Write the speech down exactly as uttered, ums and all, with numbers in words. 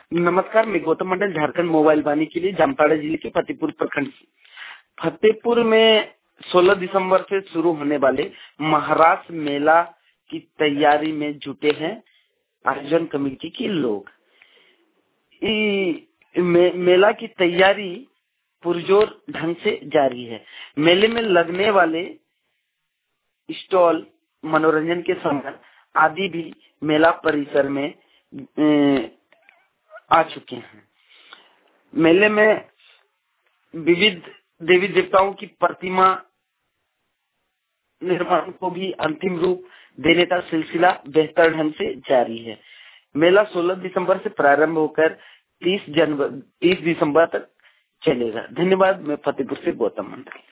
नमस्कार, मैं गौतम मंडल, झारखंड मोबाइल वाणी के लिए जामताड़ा जिले के फतेहपुर प्रखंड से। फतेहपुर में सोलह दिसंबर से शुरू होने वाले महाराष्ट्र मेला की तैयारी में जुटे हैं आयोजन कमेटी के लोग। मे, मेला की तैयारी पुरजोर ढंग से जारी है। मेले में लगने वाले स्टॉल, मनोरंजन के सामान आदि भी मेला परिसर में ए, आ चुके हैं। मेले में विविध देवी देवताओं की प्रतिमा निर्माण को भी अंतिम रूप देने का सिलसिला बेहतर ढंग से जारी है। मेला सोलह दिसंबर से प्रारंभ होकर तीस जनवरी तीस दिसंबर तक चलेगा। धन्यवाद। मैं फतेहपुर से गौतम मंडल।